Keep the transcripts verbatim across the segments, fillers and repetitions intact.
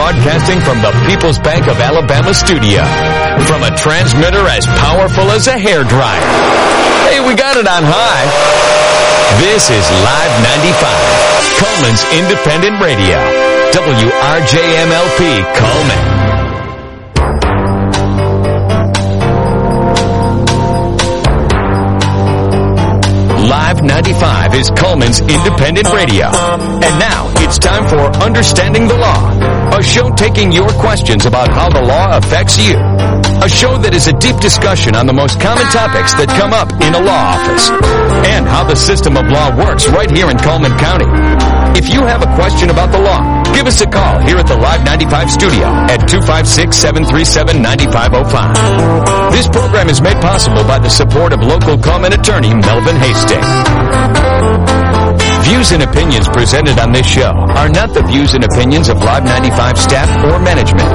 broadcasting from the People's Bank of Alabama studio. From a transmitter as powerful as a hairdryer. Hey, we got it on high. This is Live ninety-five, Coleman's Independent Radio. W R J M L P, Coleman. Live ninety-five is Coleman's Independent Radio. And now, it's time for Understanding the Law, a show taking your questions about how the law affects you. A show that is a deep discussion on the most common topics that come up in a law office, and how the system of law works right here in Coleman County. If you have a question about the law, give us a call here at the Live ninety-five studio at two five six, seven three seven, nine five zero five. This program is made possible by the support of local Coleman attorney Melvin Hastings. Views and opinions presented on this show are not the views and opinions of Live ninety-five staff or management.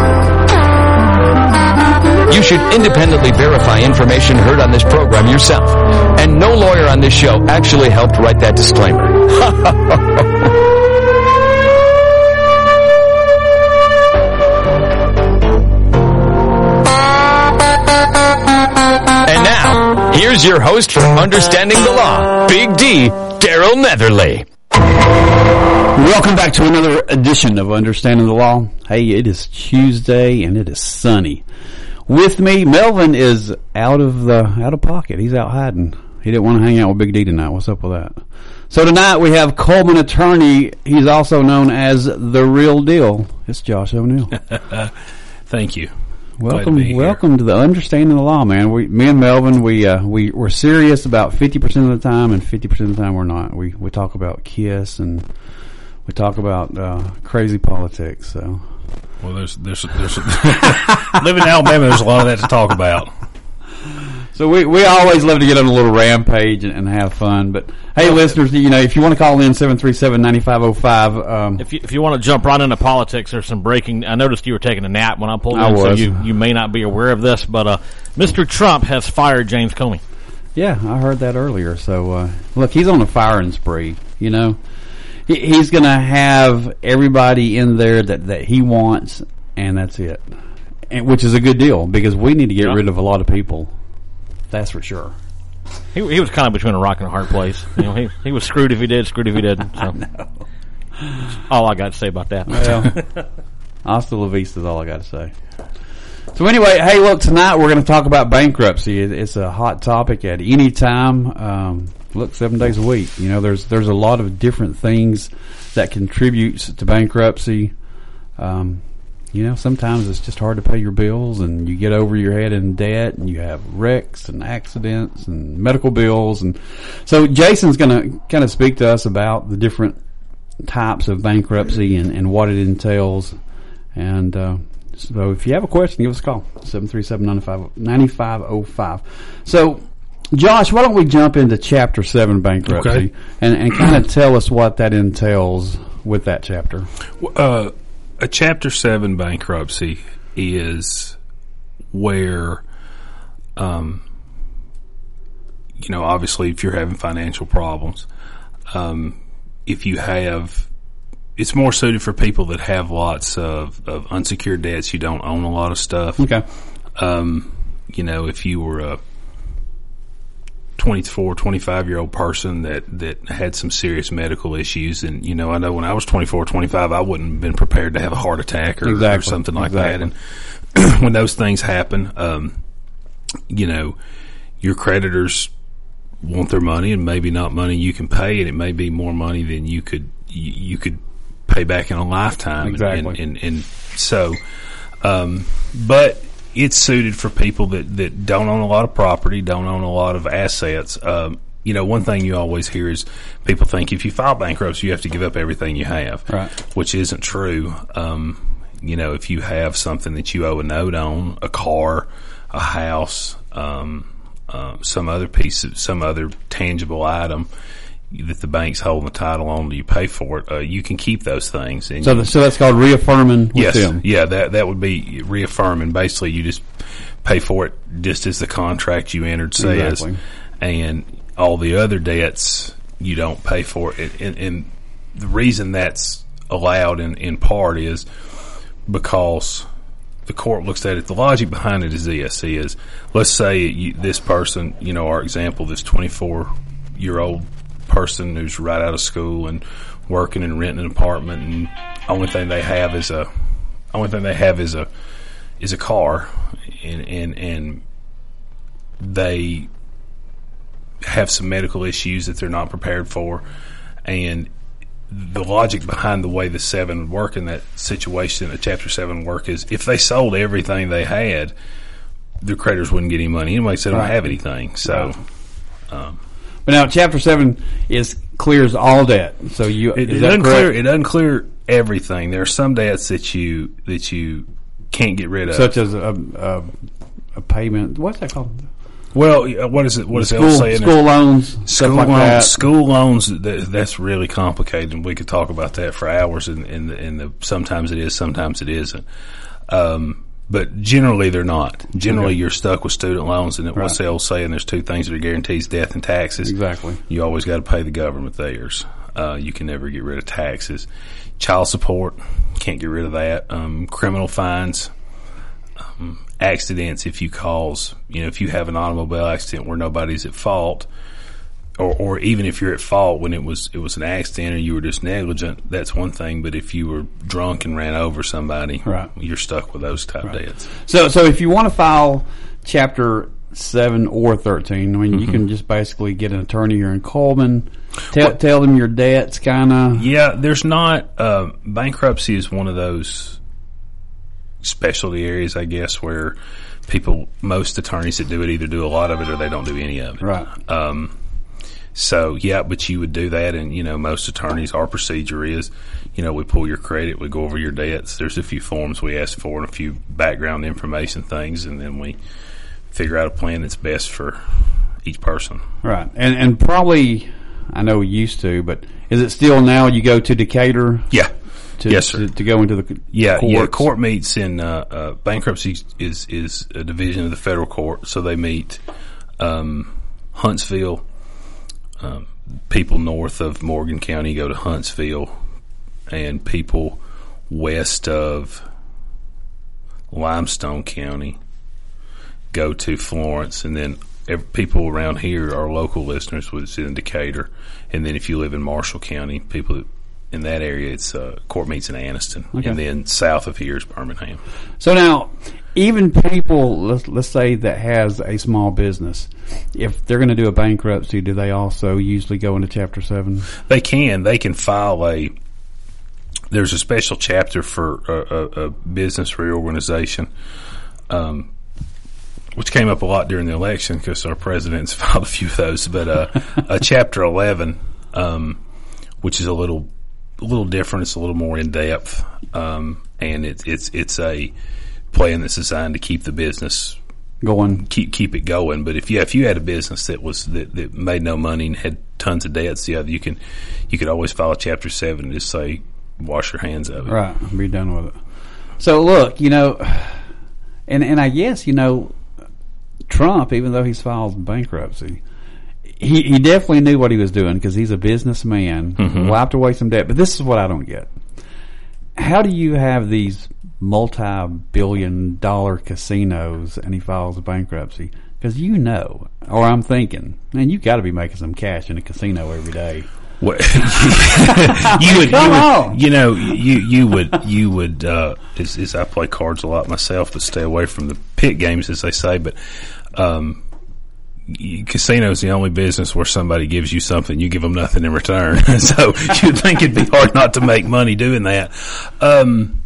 You should independently verify information heard on this program yourself, and no lawyer on this show actually helped write that disclaimer. And now, here's your host for Understanding the Law, Big D, Daryl Netherly. Welcome back to another edition of Understanding the Law. Hey, it is Tuesday and it is sunny. With me, Melvin is out of the out of pocket. He's out hiding. He didn't want to hang out with Big D tonight. What's up with that? So tonight we have Coleman attorney. He's also known as The Real Deal. It's Josh O'Neill. Thank you. Welcome, to welcome to the Understanding the Law, man. We, me and Melvin, we uh, we we're serious about fifty percent of the time, and fifty percent of the time we're not. We we talk about KISS and we talk about uh, crazy politics. So, well, there's there's there's living in Alabama. There's a lot of that to talk about. So we, we always love to get on a little rampage and, and have fun. But hey, well, listeners, you know, if you want to call in seven three seven, nine five zero five. Um, if you if you want to jump right into politics, there's some breaking. I noticed you were taking a nap when I pulled I in, was. so you, you may not be aware of this, but uh, Mister Trump has fired James Comey. Yeah, I heard that earlier. So uh, look, he's on a firing spree. You know, he, he's going to have everybody in there that, that he wants, and that's it. And, which is a good deal because we need to get yeah. rid of a lot of people. That's for sure. He he was kind of between a rock and a hard place. You know, he he was screwed if he did, screwed if he didn't. So. I know. All I got to say about that. Well, hasta la vista is all I got to say. So anyway, hey, look, tonight we're going to talk about bankruptcy. It's a hot topic at any time. Um, look, seven days a week. You know, there's there's a lot of different things that contributes to bankruptcy. Um, You know, sometimes it's just hard to pay your bills and you get over your head in debt and you have wrecks and accidents and medical bills. And so Jason's going to kind of speak to us about the different types of bankruptcy and, and what it entails. And uh, so if you have a question, give us a call, seven three seven, nine five zero five. So, Josh, why don't we jump into Chapter seven bankruptcy okay. and, and kind of tell us what that entails with that chapter. Uh A Chapter seven bankruptcy is where, um, you know, obviously if you're having financial problems, um, if you have, it's more suited for people that have lots of, of unsecured debts. You don't own a lot of stuff. Okay. Um, you know, if you were a twenty-four, twenty-five-year-old person that, that had some serious medical issues. And, you know, I know when I was twenty-four, twenty-five, I wouldn't have been prepared to have a heart attack or, exactly. or something like exactly. that. And when those things happen, um, you know, your creditors want their money and maybe not money you can pay, and it may be more money than you could you, you could pay back in a lifetime. Exactly. And, and, and, and so, um, but it's suited for people that, that don't own a lot of property, don't own a lot of assets. Um, you know, one thing you always hear is people think if you file bankruptcy, you have to give up everything you have, right? Which isn't true. Um, you know, if you have something that you owe a note on, a car, a house, um, uh, some other piece of, some other tangible item that the bank's holding the title on, do you pay for it? Uh, you can keep those things. And so, the, so that's called reaffirming with yes, them. Yeah, that that would be reaffirming. Basically, you just pay for it just as the contract you entered says, exactly. And all the other debts you don't pay for it. And, and the reason that's allowed in, in part is because the court looks at it. The logic behind it is this: is let's say you, this person, you know, our example, this twenty-four-year-old person who's right out of school and working and renting an apartment, and only thing they have is a only thing they have is a is a car, and and, and they have some medical issues that they're not prepared for, and the logic behind the way the seven would work in that situation, the Chapter seven work, is if they sold everything they had, their creditors wouldn't get any money anyway, so they don't Right. have anything. So, Right. um, But now Chapter seven is clears all debt. So you it, is it that doesn't correct? clear. It doesn't clear everything. There are some debts that you that you can't get rid of, Such as a, a, a payment. What's that called? Well, uh, what is it? What is school, it saying? school loans, School stuff like loans, that. school loans. That, that's really complicated, and we could talk about that for hours. And, and, the, and the, sometimes it is, sometimes it isn't. Um, but generally, they're not. Generally, Okay. you're stuck with student loans, and it, Right. what's the old saying? There's two things that are guarantees: death and taxes. Exactly. You always got to pay the government theirs. Uh, you can never get rid of taxes. Child support, can't get rid of that. Um, criminal fines. Um, accidents, if you cause, you know, if you have an automobile accident where nobody's at fault, or, or even if you're at fault when it was it was an accident or you were just negligent, that's one thing. But if you were drunk and ran over somebody, Right. you're stuck with those type Right. debts. So, so if you want to file Chapter seven or thirteen, I mean, you Mm-hmm. can just basically get an attorney here in Coleman, tell, tell them your debts, kind of. Yeah, there's not uh, bankruptcy is one of those specialty areas, I guess, where people, most attorneys that do it either do a lot of it or they don't do any of it. Right. Um, so yeah, but you would do that, and you know, most attorneys, our procedure is, you know, we pull your credit, we go over your debts. There's a few forms we ask for and a few background information things, and then we figure out a plan that's best for each person. Right. And and probably, I know we used to, but is it still now you go to Decatur? Yeah. To, Yes, sir. To, to go into the Yeah, courts? yeah. Court meets in uh, uh, bankruptcy is is a division of the federal court, so they meet um, Huntsville. Um, people north of Morgan County go to Huntsville, and people west of Limestone County go to Florence, and then every, people around here, our local listeners, was in Decatur, and then if you live in Marshall County, people in that area, it's uh, court meets in Anniston, Okay. and then south of here is Birmingham. So now, even people, let's, let's say that has a small business, if they're going to do a bankruptcy, do they also usually go into Chapter seven? They can. They can file a. There's a special chapter for a, a, a business reorganization, um, which came up a lot during the election because our president's filed a few of those. But uh, a Chapter eleven, um, which is a little, a little different. It's a little more in depth, um, and it's it's it's a plan that's designed to keep the business Going. keep keep it going. But if you if you had a business that was that, that made no money and had tons of debts, yeah, you can you could always file a Chapter seven and just say wash your hands of it. Right. Be done with it. So look, you know, and, and I guess, you know, Trump, even though he's filed bankruptcy, he, he definitely knew what he was doing because he's a businessman, Mhm. wiped away some debt. But this is what I don't get. How do you have these multi-billion dollar casinos and he files bankruptcy? Because you know, or I'm thinking, man, you got to be making some cash in a casino every day. What, you would, Come you, on. would you know, you you would you would uh, as, as I play cards a lot myself, but stay away from the pit games, as they say. But um, y- casino is the only business where somebody gives you something, you give them nothing in return. So you'd think it'd be hard not to make money doing that. Um,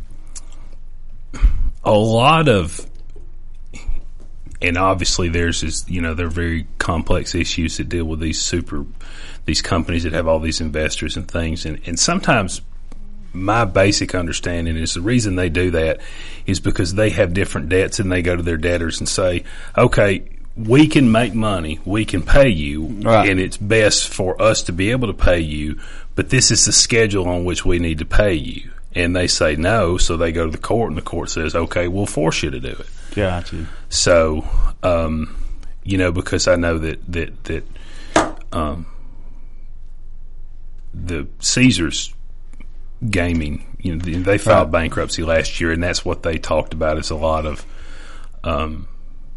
a lot of. And obviously, there's is you know they're very complex issues that deal with these super these companies that have all these investors and things, and and sometimes my basic understanding is the reason they do that is because they have different debts and they go to their debtors and say, okay, we can make money, we can pay you, Right. and it's best for us to be able to pay you, but this is the schedule on which we need to pay you. And they say no, so they go to the court, and the court says, okay, we'll force you to do it. Gotcha. So, um, you know, because I know that, that, that, um, the Caesars gaming. You know, they filed Right. bankruptcy last year, and that's what they talked about. Is a lot of. Um,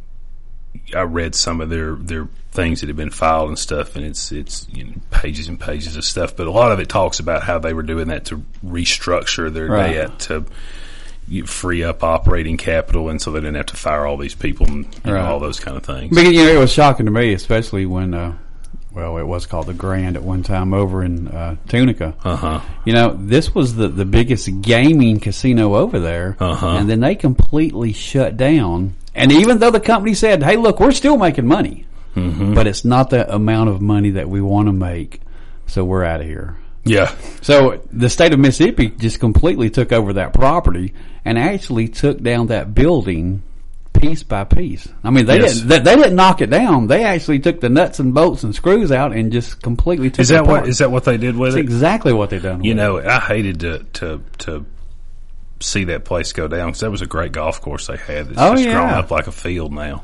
I read some of their, their things that have been filed and stuff, and it's it's you know, pages and pages of stuff. But a lot of it talks about how they were doing that to restructure their Right. debt to you free up operating capital, and so they didn't have to fire all these people and you Right. know, all those kind of things. But, you know, it was shocking to me, especially when, uh, well, it was called the Grand at one time over in uh, Tunica. Uh huh. You know, this was the, the biggest gaming casino over there, Uh-huh. and then they completely shut down. And even though the company said, hey, look, we're still making money, Mm-hmm. but it's not the amount of money that we want to make, so we're out of here. Yeah. So the state of Mississippi just completely took over that property and actually took down that building piece by piece. I mean, they Yes. didn't they, they didn't knock it down. They actually took the nuts and bolts and screws out and just completely took Is it that apart. what is that what they did with That's it? exactly what they done. You with know, it. I hated to to to see that place go down because that was a great golf course they had. That's Oh, just yeah. grown up like a field now.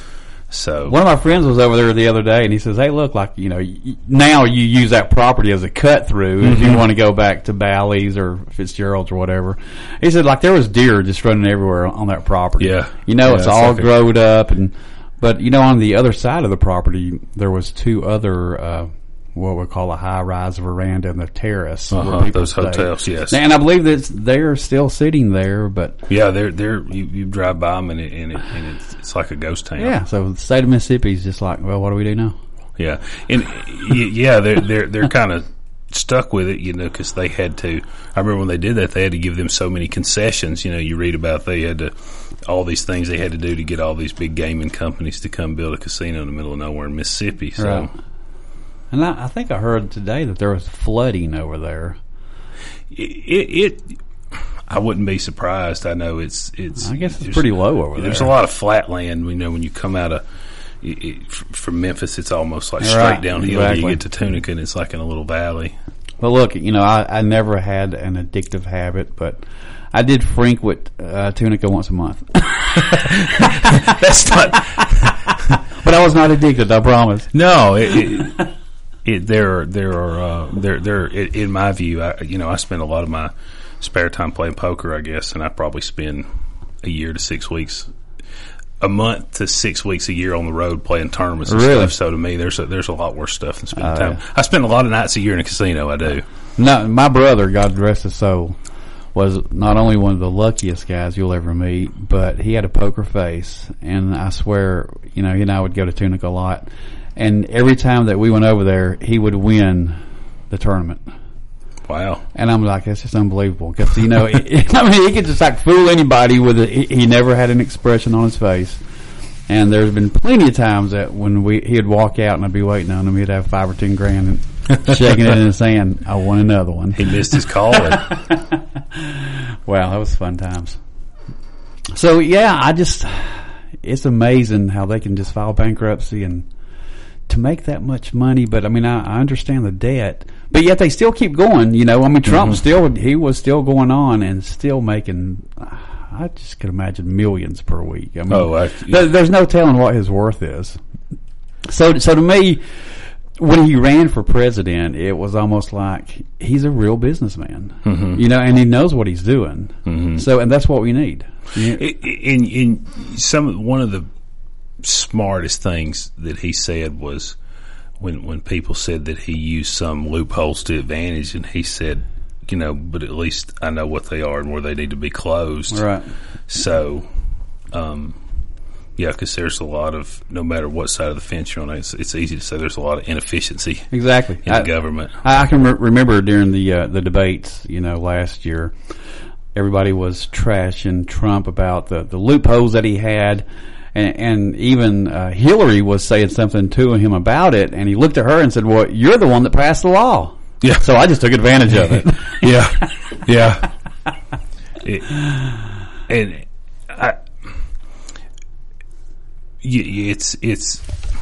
So One of my friends was over there the other day, and he says, "Hey, look, like you know, y- now you use that property as a cut through if Mm-hmm. you want to go back to Bally's or Fitzgerald's or whatever." He said, "Like there was deer just running everywhere on that property. Yeah. you know, Yeah, it's it's all like a- growed up, and but you know, on the other side of the property, there was two other." Uh, what we call a high-rise veranda and the terrace. where Uh-huh, people those stay. hotels, yes. And I believe that they're still sitting there, but yeah, they're they're you, you drive by them and it, and, it, and it's, it's like a ghost town. yeah. So the state of Mississippi is just like, well, what do we do now? Yeah, and y- yeah, they're they're they're kind of stuck with it, you know, because they had to. I remember when they did that, they had to give them so many concessions. You know, you read about they had to all these things they had to do to get all these big gaming companies to come build a casino in the middle of nowhere in Mississippi. So. Right. And I, I think I heard today that there was flooding over there. It, it, it, I wouldn't be surprised. I know it's, it's. I guess it's there's- pretty low over there. There's a lot of flat land. You know, when you come out of it, it, from Memphis, it's almost like straight Right, downhill. exactly. You get to Tunica, and it's like in a little valley. But look, you know, I, I never had an addictive habit, but I did frequent uh, Tunica once a month. That's not. But I was not addicted, I promise. No, it, it, it there are there are uh, there there in in my view, I, you know, I spend a lot of my spare time playing poker, I guess, and I probably spend a year to six weeks, a month to six weeks a year on the road playing tournaments and Really? stuff. So to me, there's a, there's a lot worse stuff than spending Oh, time. yeah. I spend a lot of nights a year in a casino. I do. No, my brother, God rest his soul, was not only one of the luckiest guys you'll ever meet, but he had a poker face, and I swear, you know, he and I would go to Tunica a lot, and every time that we went over there, he would win the tournament. Wow. And I'm like, that's just unbelievable. Because, you know, it, I mean, he could just like fool anybody with it. He, he never had an expression on his face. And there's been plenty of times that when we he'd walk out and I'd be waiting on him, he'd have five or ten grand and shaking it in his hand. I won another one. He missed his calling. Wow, that was fun times. So, yeah, I just, it's amazing how they can just file bankruptcy and to make that much money. But, I mean, I, I understand the debt. But yet they still keep going, you know. I mean, Trump Mm-hmm. still, he was still going on and still making, I just could imagine millions per week. I mean, Oh, I- there, there's no telling what his worth is. So, so to me, when he ran for president, it was almost like he's a real businessman, Mm-hmm. you know, and he knows what he's doing. So, and that's what we need. You- In, in some one of the smartest things that he said was when when people said that he used some loopholes to advantage, and he said, you know, but at least I know what they are and where they need to be closed. Right. So, um, yeah, because there's a lot of, no matter what side of the fence you're on, it's, it's easy to say there's a lot of inefficiency Exactly. in I, the government. I I can re- remember during the uh, the debates, you know, last year, everybody was trashing Trump about the, the loopholes that he had, and, and even uh, Hillary was saying something to him about it, and he looked at her and said, "Well, you're the one that passed the law." Yeah. So I just took advantage of it. Yeah, yeah. It, and I, y- y- it's it's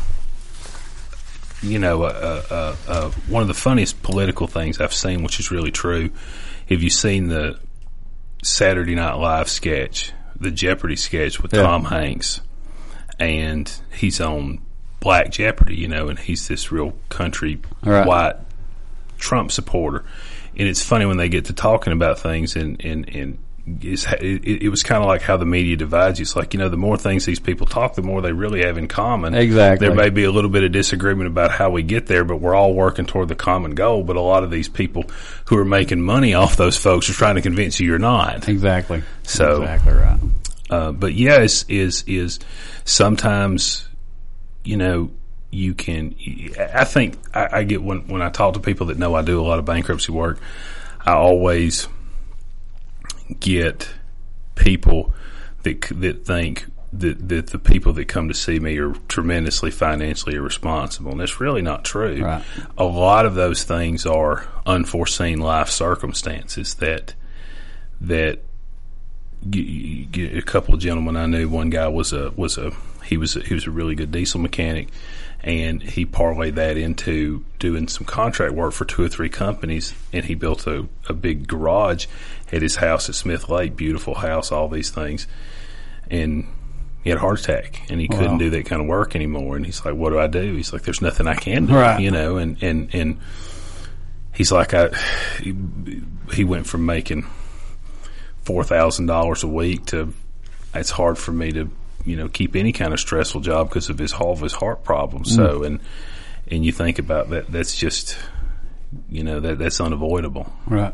you know uh, uh, uh, one of the funniest political things I've seen, which is really true. Have you seen the Saturday Night Live sketch, the Jeopardy sketch with Yeah. Tom Hanks, and he's on Black Jeopardy, you know, and he's this real country Right. white Trump supporter, and it's funny when they get to talking about things, and and and it's, it, it was kind of like how the media divides you. It's like, you know, the more things these people talk, the more they really have in common. Exactly. There may be a little bit of disagreement about how we get there, but we're all working toward the common goal. But a lot of these people who are making money off those folks are trying to convince you you're not. Exactly. So, exactly right. Uh, but yes, is is sometimes, you know, you can. I think I, I get when when I talk to people that know I do a lot of bankruptcy work, I always get people that that think that that the people that come to see me are tremendously financially irresponsible, and that's really not true. Right. A lot of those things are unforeseen life circumstances that that you, you get a couple of gentlemen I knew. One guy was a was a he was a, he was a really good diesel mechanic, and he parlayed that into doing some contract work for two or three companies, and he built a, a big garage at his house at Smith Lake, beautiful house, all these things, and he had a heart attack, and he Wow. couldn't do that kind of work anymore. And he's like, "What do I do?" He's like, "There's nothing I can do," Right. you know. And and and he's like, "I." He, he went from making four thousand dollars a week to it's hard for me to, you know, keep any kind of stressful job because of his all of his heart problems. Mm. So, and and you think about that, that's just, you know, that that's unavoidable. Right.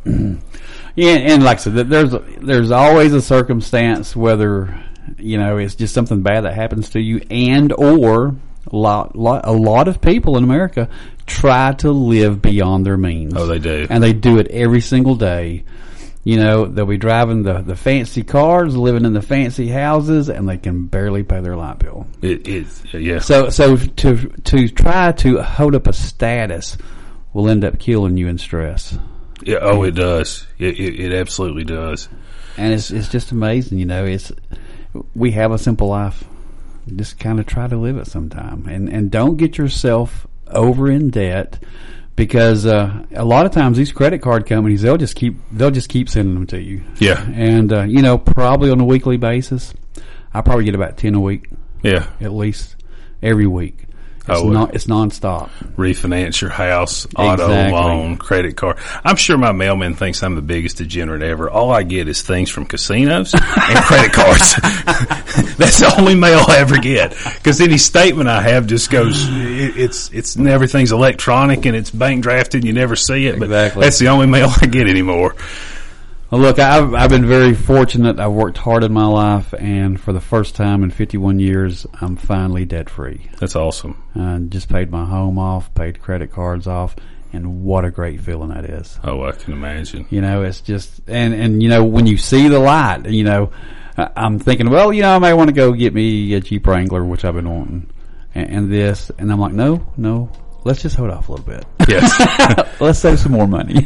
Yeah, and like I said, there's there's always a circumstance, whether, you know, it's just something bad that happens to you, and or a lot, lot a lot of people in America try to live beyond their means. Oh, they do, and they do it every single day. You know, they'll be driving the, the fancy cars, living in the fancy houses, and they can barely pay their light bill. It is, yeah. So, so to to try to hold up a status will end up killing you in stress. Yeah. Oh, it does. It, it, it absolutely does. And it's it's just amazing. You know, it's we have a simple life. Just kind of try to live it sometime, and and don't get yourself over in debt. Because uh, a lot of times these credit card companies, they'll just keep they'll just keep sending them to you. Yeah. And uh, you know, probably on a weekly basis, I probably get about ten a week. Yeah. At least every week. It's Oh, not it's nonstop. Refinance your house, auto Exactly. loan, credit card. I'm sure my mailman thinks I'm the biggest degenerate ever. All I get is things from casinos and credit cards. That's the only mail I ever get. Because any statement I have just goes, it, it's it's everything's electronic and it's bank drafted and you never see it. But Exactly. that's the only mail I get anymore. Well, look, I've I've been very fortunate. I've worked hard in my life, and for the first time in fifty-one years, I'm finally debt free. That's awesome. I just paid my home off, paid credit cards off, and what a great feeling that is. Oh, I can imagine. You know, it's just, and, and, you know, when you see the light, you know, I- I'm thinking, well, you know, I may want to go get me a Jeep Wrangler, which I've been wanting, and, and this, and I'm like, no, no, let's just hold off a little bit. Yes. Let's save some more money.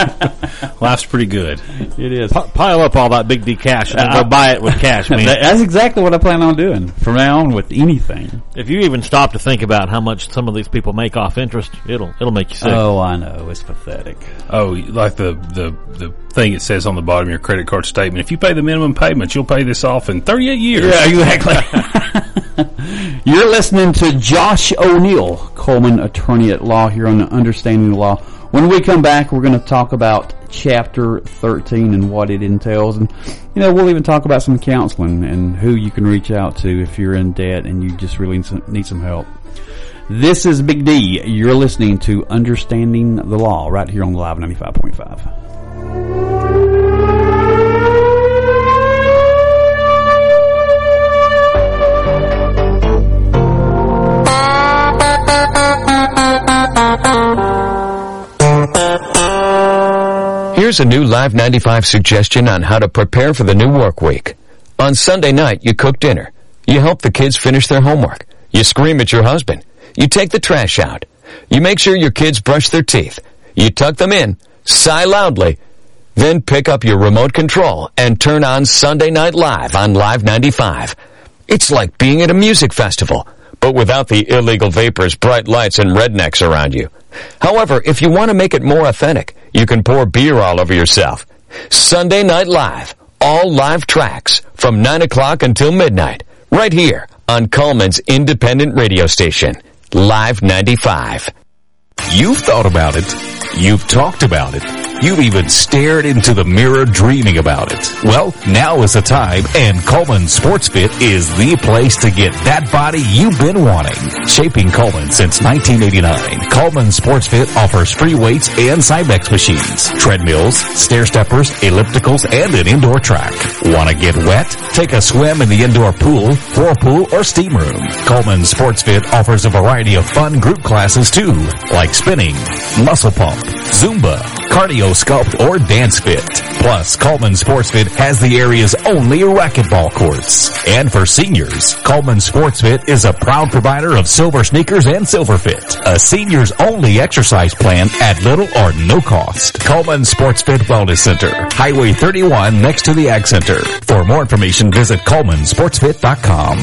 Life's pretty good. It is. P- pile up all that big D cash and then go buy it with cash, man. That- That's exactly what I plan on doing from now on with anything. If you even stop to think about how much some of these people make off interest, it'll it'll make you sick. Oh, I know. It's pathetic. Oh, like the, the, the thing it says on the bottom of your credit card statement, if you pay the minimum payment, you'll pay this off in thirty-eight years. Yeah, exactly. You're listening to Josh O'Neill, Coleman Attorney at Law, here on Understanding the Law. When we come back, we're going to talk about Chapter thirteen and what it entails. And, you know, we'll even talk about some counseling and who you can reach out to if you're in debt and you just really need some, need some help. This is Big D. You're listening to Understanding the Law right here on Live ninety-five point five. Here's a new Live ninety-five suggestion on how to prepare for the new work week. On Sunday night, you cook dinner. You help the kids finish their homework. You scream at your husband. You take the trash out. You make sure your kids brush their teeth. You tuck them in, sigh loudly, then pick up your remote control and turn on Sunday Night Live on Live ninety-five. It's like being at a music festival, but without the illegal vapors, bright lights, and rednecks around you. However, if you want to make it more authentic, you can pour beer all over yourself. Sunday Night Live, all live tracks from nine o'clock until midnight, right here on Coleman's independent radio station, Live ninety-five. You've thought about it. You've talked about it. You've even stared into the mirror dreaming about it. Well, now is the time, and Coleman Sports Fit is the place to get that body you've been wanting. Shaping Coleman since nineteen eighty-nine, Coleman Sports Fit offers free weights and Cybex machines, treadmills, stair steppers, ellipticals, and an indoor track. Want to get wet? Take a swim in the indoor pool, whirlpool, or steam room. Coleman Sports Fit offers a variety of fun group classes too, like spinning, muscle pump, Zumba, cardio sculpt, or dance fit. Plus, Coleman Sports Fit has the area's only racquetball courts. And for seniors, Coleman Sports Fit is a proud provider of silver sneakers and Silver Fit, a seniors only exercise plan at little or no cost. Coleman Sports Fit Wellness Center, Highway thirty-one next to the Ag Center. For more information, visit Coleman Sports Fit dot com.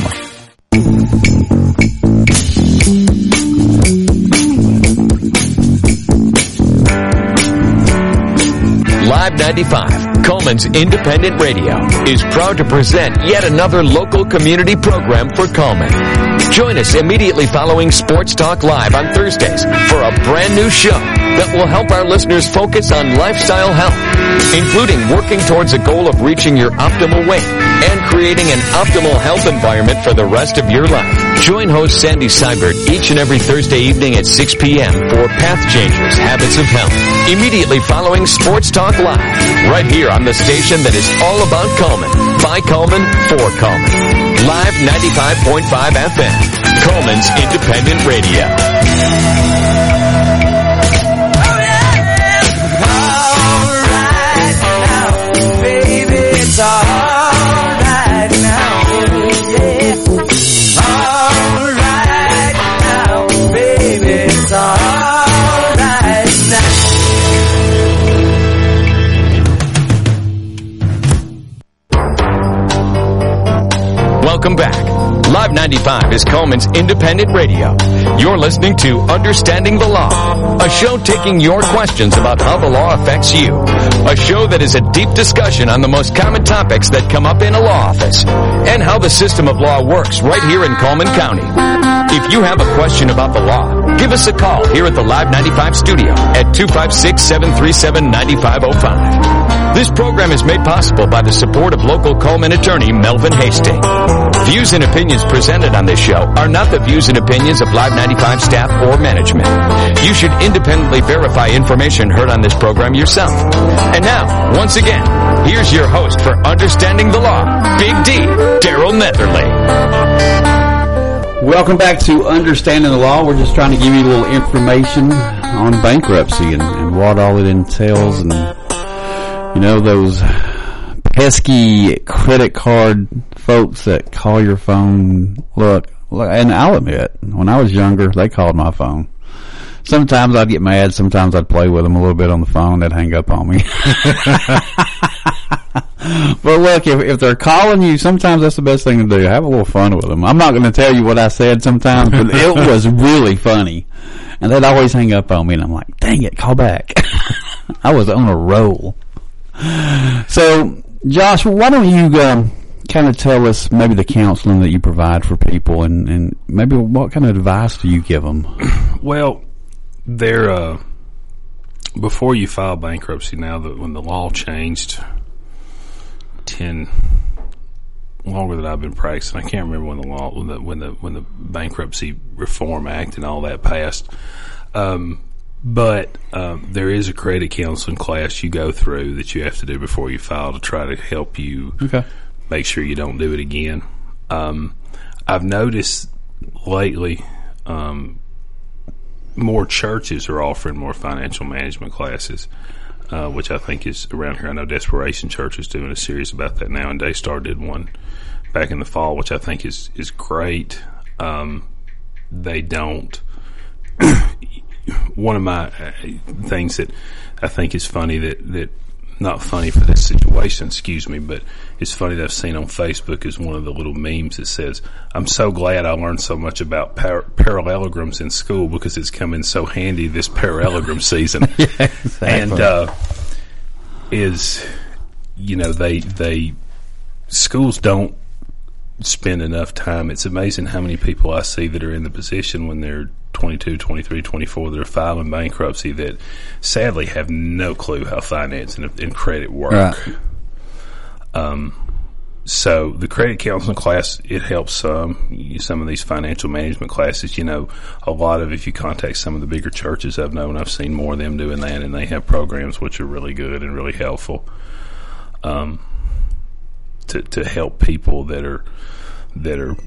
Live ninety-five, Coleman's independent radio, is proud to present yet another local community program for Coleman. Join us immediately following Sports Talk Live on Thursdays for a brand new show that will help our listeners focus on lifestyle health, including working towards a goal of reaching your optimal weight and creating an optimal health environment for the rest of your life. Join host Sandy Seibert each and every Thursday evening at six p.m. for Path Changers, Habits of Health, immediately following Sports Talk Live, right here on the station that is all about Coleman, by Coleman, for Coleman. Live ninety-five point five F M, Coleman's independent radio. Oh yeah, all right now, baby, it's all right now, yeah. All right now, baby, it's all right now. Welcome back. Live ninety-five is Coleman's independent radio. You're listening to Understanding the Law, a show taking your questions about how the law affects you. A show that is a deep discussion on the most common topics that come up in a law office and how the system of law works right here in Coleman County. If you have a question about the law, give us a call here at the Live ninety-five studio at two five six, seven three seven, nine five zero five. This program is made possible by the support of local Coleman attorney Melvin Hastings. Views and opinions presented on this show are not the views and opinions of Live ninety-five staff or management. You should independently verify information heard on this program yourself. And now, once again, here's your host for Understanding the Law, Big D, Daryl Netherly. Welcome back to Understanding the Law. We're just trying to give you a little information on bankruptcy and, and what all it entails, and you know, those pesky credit card folks that call your phone. Look, look, and I'll admit, when I was younger, they called my phone. Sometimes I'd get mad. Sometimes I'd play with them a little bit on the phone. They'd hang up on me. But look, if, if they're calling you, sometimes that's the best thing to do. Have a little fun with them. I'm not going to tell you what I said sometimes, but it was really funny. And they'd always hang up on me, and I'm like, dang it, call back. I was on a roll. So, Josh, why don't you um, kind of tell us maybe the counseling that you provide for people, and, and maybe what kind of advice do you give them? Well, there, uh, before you file bankruptcy, now that when the law changed ten longer than I've been practicing, I can't remember when the law when the when the when the Bankruptcy Reform Act and all that passed. Um, but um, there is a credit counseling class you go through that you have to do before you file to try to help you okay. make sure you don't do it again. Um, I've noticed lately um, more churches are offering more financial management classes. Uh, which I think is around here. I know Desperation Church is doing a series about that now, and Daystar did one back in the fall, which I think is, is great. Um, they don't... one of my things that I think is funny that, that not funny for this situation, excuse me, but it's funny that I've seen on Facebook is one of the little memes that says, I'm so glad I learned so much about par- parallelograms in school because it's come in so handy this parallelogram season. Yeah, exactly. And, uh, is, you know, they, they, schools don't spend enough time. It's amazing how many people I see that are in the position when they're twenty-two, twenty-three, twenty-four that are filing bankruptcy that sadly have no clue how finance and, and credit work. Right. Um, so the credit counseling class, it helps some. Um, some of these financial management classes, you know, a lot of, if you contact some of the bigger churches I've known, I've seen more of them doing that, and they have programs which are really good and really helpful. Um, to, to help people that are, that are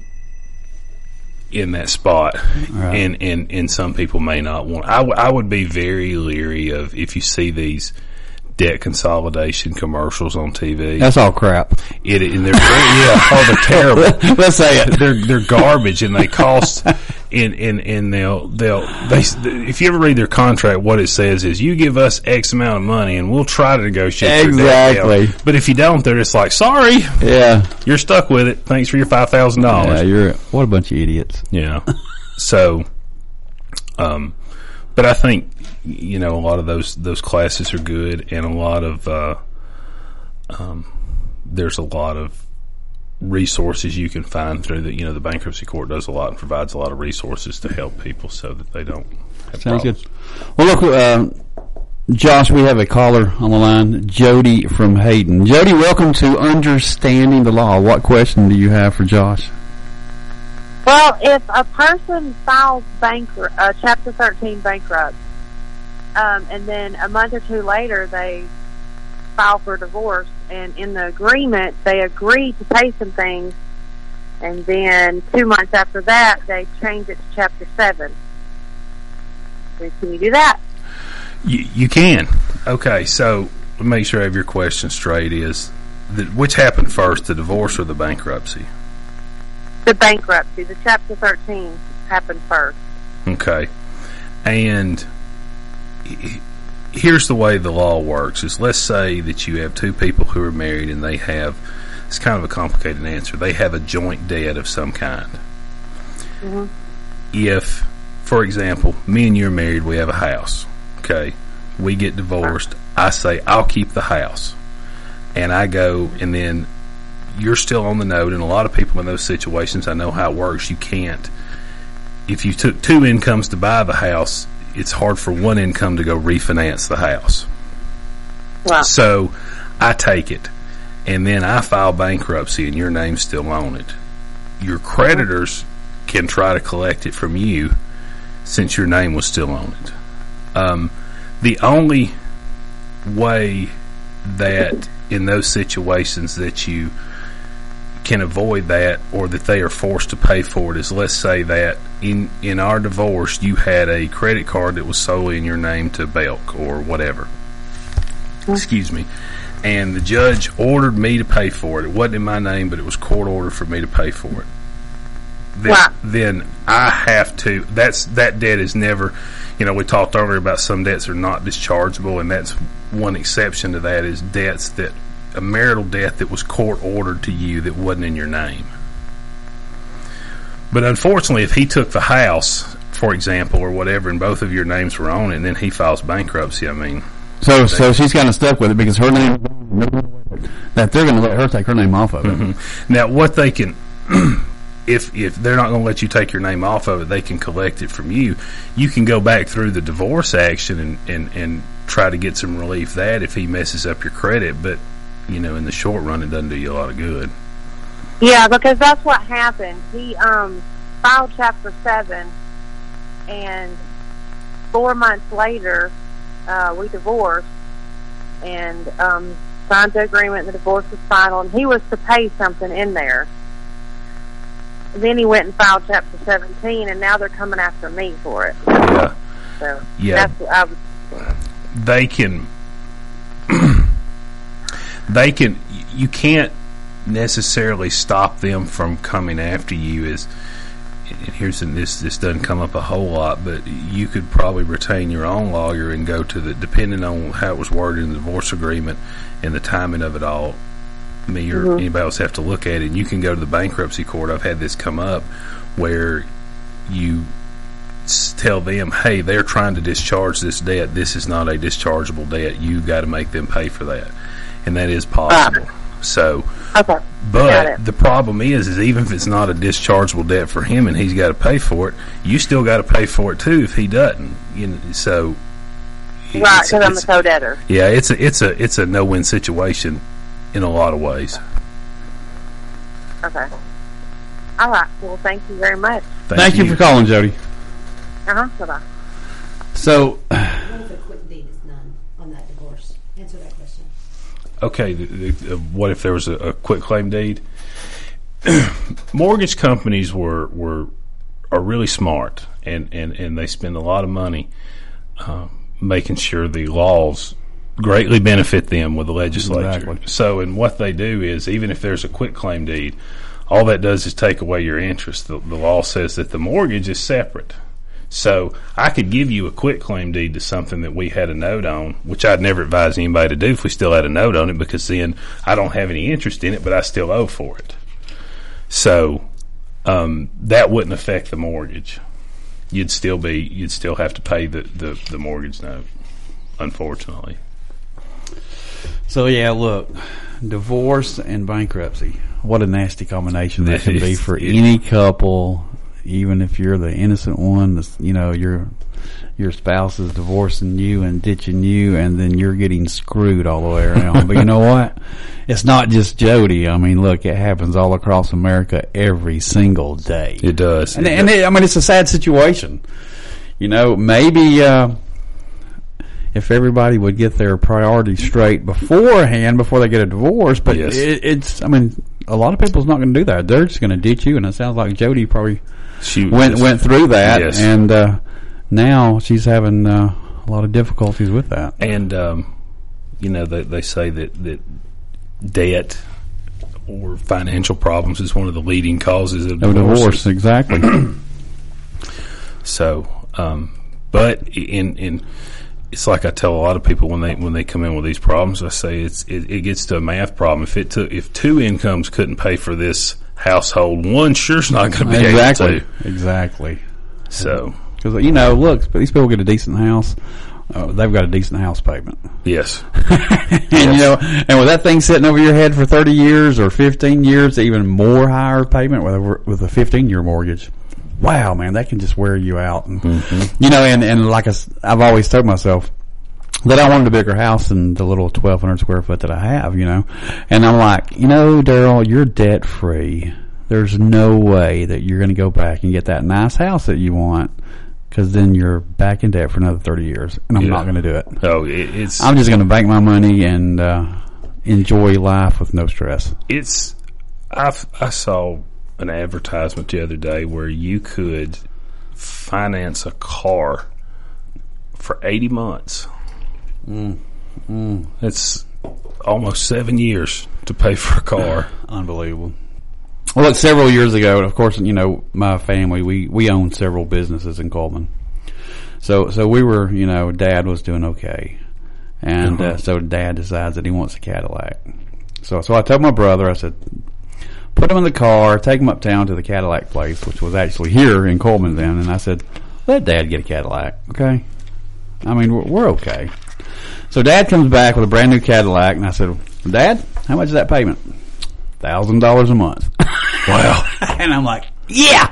in that spot. Right. And, and, and some people may not want, I, w- I would be very leery of, if you see these debt consolidation commercials on T V. That's all crap. It, and they're very, yeah, oh, they're terrible. Let's say it. They're, they're garbage, and they cost, and, and, and they'll, they'll, they, if you ever read their contract, what it says is, you give us X amount of money and we'll try to negotiate your debt Exactly. down. But if you don't, they're just like, sorry. Yeah. You're stuck with it. Thanks for your five thousand dollars. Yeah, you're, what a bunch of idiots. Yeah. So, um, but I think, you know, a lot of those, those classes are good, and a lot of, uh, um, there's a lot of resources you can find through the, you know, the bankruptcy court does a lot and provides a lot of resources to help people so that they don't have Sounds problems. good. Well, look, uh, Josh, we have a caller on the line, Jody from Hayden. Jody, welcome to Understanding the Law. What question do you have for Josh? Well, if a person files bankrupt, uh, Chapter thirteen bankrupt, um, and then a month or two later they file for divorce, and in the agreement they agree to pay some things, and then two months after that they change it to Chapter seven. Can you do that? You, you can. Okay, so let me make sure I have your question straight. Is the, which happened first, the divorce or the bankruptcy? The bankruptcy, the Chapter thirteen happened first. Okay. And here's the way the law works is, let's say that you have two people who are married and they have, it's kind of a complicated answer, they have a joint debt of some kind. Mm-hmm. If, for example, me and you are married, we have a house, okay, we get divorced, I say, I'll keep the house, and I go, and then you're still on the note, and a lot of people in those situations, I know how it works, you can't, if you took two incomes to buy the house, it's hard for one income to go refinance the house. Wow. So I take it, and then I file bankruptcy, and your name's still on it. Your creditors can try to collect it from you since your name was still on it. Um, the only way that in those situations that you can avoid that, or that they are forced to pay for it, is, let's say that in in our divorce you had a credit card that was solely in your name to Belk or whatever. Excuse me. And the judge ordered me to pay for it. It wasn't in my name, but it was court ordered for me to pay for it. Then, wow. then I have to, that's, that debt is never, you know, we talked earlier about some debts are not dischargeable, and that's one exception to that, is debts that, a marital debt that was court ordered to you that wasn't in your name. But unfortunately, if he took the house, for example, or whatever, and both of your names were on it, and then he files bankruptcy, I mean, So, so she's kind of stuck with it because her name, that they're going to let her take her name off of it. Mm-hmm. Now, what they can, if if they're not going to let you take your name off of it, they can collect it from you. You can go back through the divorce action and, and, and try to get some relief that if he messes up your credit, but, you know, in the short run, it doesn't do you a lot of good. Yeah, because that's what happened. He um, filed Chapter seven, and four months later, uh, we divorced, and um, signed the agreement, and the divorce was final, and he was to pay something in there. And then he went and filed Chapter seventeen, and now they're coming after me for it. Yeah. So Yeah. that's what I was... They can, they can, you can't necessarily stop them from coming after you. Is, and here's this, this doesn't come up a whole lot, but you could probably retain your own lawyer and go to the, depending on how it was worded in the divorce agreement and the timing of it all, me or Mm-hmm. anybody else have to look at it, and you can go to the bankruptcy court. I've had this come up where you tell them, hey, they're trying to discharge this debt. This is not a dischargeable debt. You've got to make them pay for that. And that is possible. So, Okay. Got but it. the problem is, is even if it's not a dischargeable debt for him and he's got to pay for it, you still got to pay for it too if he doesn't. You know, so Right, it's- because I'm the it's- co-debtor. Yeah, it's a it's a it's a no win situation in a lot of ways. Okay. All right. Well, thank you very much. Thank you for calling, Jody. Uh-huh. Bye-bye. So, What if a quick deed is done on that divorce? Answer that question. Okay, the, the, uh, what if there was a, a quit claim deed? Mortgage companies were were are really smart, and, and, and they spend a lot of money uh, making sure the laws greatly benefit them with the legislature. Exactly. So, and what they do is, even if there's a quit claim deed, all that does is take away your interest. The, the law says that the mortgage is separate. So I could give you a quit claim deed to something that we had a note on, which I'd never advise anybody to do if we still had a note on it, because then I don't have any interest in it, but I still owe for it. So um, that wouldn't affect the mortgage. You'd still be, you'd still have to pay the, the, the mortgage note, unfortunately. so yeah, look, divorce and bankruptcy. What a nasty combination that can be for any couple. Even if you're the innocent one, the- you know, your your spouse is divorcing you and ditching you, and then you're getting screwed all the way around. But you know what? It's not just Jody. I mean, look, it happens all across America every single day. It does. And, It and does. it, I mean, it's a sad situation. You know, maybe uh, if everybody would get their priorities straight beforehand before they get a divorce, but Yes. it, it's, I mean, a lot of people's not going to do that. They're just going to ditch you, and it sounds like Jody probably She went was- went through that, Yes. and uh, now she's having uh, a lot of difficulties with that. And, um, you know, they, they say that, that debt or financial problems is one of the leading causes of No divorce. divorce, exactly. So, um, but in, in, it's like I tell a lot of people when they, when they come in with these problems, I say it's, it, it gets to a math problem. If it took, if two incomes couldn't pay for this household, one sure's not going to be exactly, able to. exactly. So, Because you know, look, these people get a decent house. Uh, they've got a decent house payment. yes. And you know, and with that thing sitting over your head for thirty years or fifteen years, even more higher payment with with a fifteen year mortgage. Wow, man, that can just wear you out. And, Mm-hmm. you know, and, and like I, s- I've always told myself that I wanted a bigger house than the little twelve hundred square foot that I have, you know. And I'm like, you know, Daryl, you're debt free. There's no way that you're going to go back and get that nice house that you want, because then you're back in debt for another thirty years. And I'm Yeah. not going to do it. Oh, it, it's, I'm just going to bank my money and uh, enjoy life with no stress. it's, I I saw an advertisement the other day where you could finance a car for eighty months. Mm. Mm. It's almost seven years to pay for a car. Unbelievable. Well, look, several years ago, and of course, you know, my family, we, we own several businesses in Coleman. So, so we were, you know, Dad was doing okay. And, Uh-huh. uh, so Dad decides that he wants a Cadillac. So, so I told my brother, I said, put him in the car, take him uptown to the Cadillac place, which was actually here in Coleman then. And I said, let Dad get a Cadillac, okay? I mean, we're, we're okay. So Dad comes back with a brand new Cadillac, and I said, Dad, how much is that payment? Thousand dollars a month. Wow. And I'm like, yeah.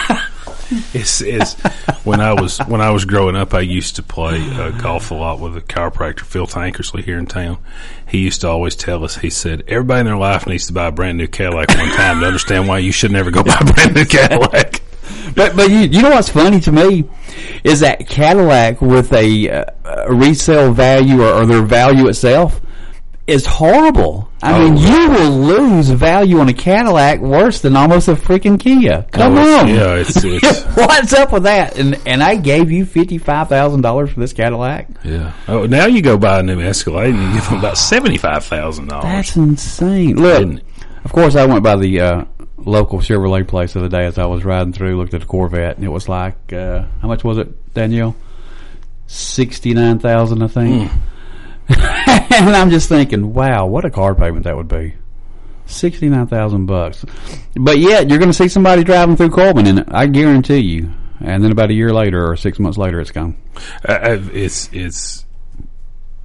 It's, it's when I was when I was growing up, I used to play uh, golf a lot with a chiropractor, Phil Tankersley, here in town. He used to always tell us, he said, everybody in their life needs to buy a brand new Cadillac one time to understand why you should never go buy a brand new Cadillac. But but you you know what's funny to me is that Cadillac with a, uh, a resale value or, or their value itself is horrible. I Oh, mean, you will lose value on a Cadillac worse than almost a freaking Kia. Come Oh, on. yeah, it's- it's- What's up with that? And and I gave you fifty-five thousand dollars for this Cadillac? Yeah. Oh, now you go buy a new Escalade and you give them about seventy-five thousand dollars. That's insane. Look, Isn't it? of course, I went by the uh, local Chevrolet place the other day as I was riding through, looked at the Corvette, and it was like, uh, how much was it, Danielle? sixty-nine thousand dollars, I think. Mm. And I'm just thinking, wow, what a car payment that would be. sixty-nine thousand bucks. But yet, you're going to see somebody driving through Coleman, and I guarantee you, and then about a year later or six months later, it's gone. I, I, it's it's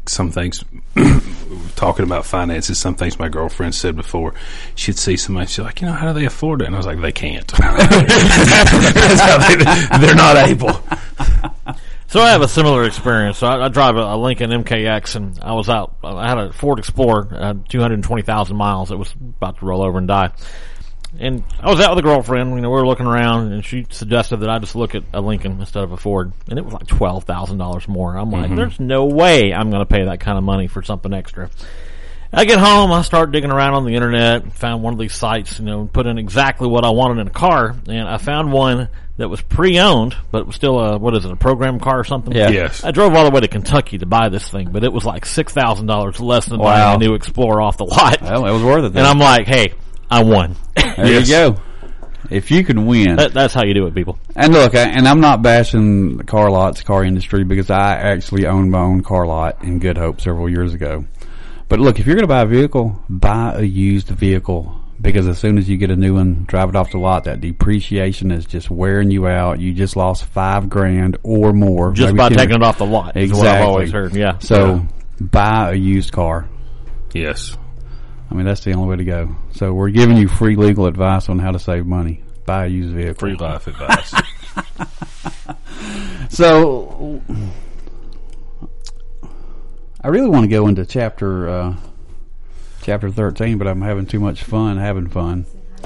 some things, talking about finances, some things my girlfriend said before, she'd see somebody, she's like, you know, how do they afford it? And I was like, they can't. That's how they, they're not able. So I have a similar experience. So I, I drive a, a Lincoln M K X, and I was out. I had a Ford Explorer, uh, two hundred twenty thousand miles. It was about to roll over and die. And I was out with a girlfriend. You know, we were looking around, and she suggested that I just look at a Lincoln instead of a Ford, and it was like twelve thousand dollars more. I'm like, mm-hmm. there's no way I'm going to pay that kind of money for something extra. I get home, I start digging around on the internet, found one of these sites, you know, put in exactly what I wanted in a car, and I found one that was pre-owned, but it was still a, what is it, a program car or something? Yeah. Yes. I drove all the way to Kentucky to buy this thing, but it was like six thousand dollars less than Wow. buying a new Explorer off the lot. Well, it was worth it then. And I'm like, hey, I won. There Yes. you go. If you can win. That, that's how you do it, people. And look, I, and I'm not bashing the car lots, car industry, because I actually owned my own car lot in Good Hope several years ago. But look, if you're going to buy a vehicle, buy a used vehicle, because as soon as you get a new one, drive it off the lot, that depreciation is just wearing you out. You just lost five grand or more. Just Maybe by ten. taking it off the lot. Is Exactly. what I've always heard, yeah. So Yeah. buy a used car. Yes. I mean, that's the only way to go. So we're giving you free legal advice on how to save money. Buy a used vehicle. Free life advice. So I really want to go into chapter uh, chapter thirteen, but I'm having too much fun having fun.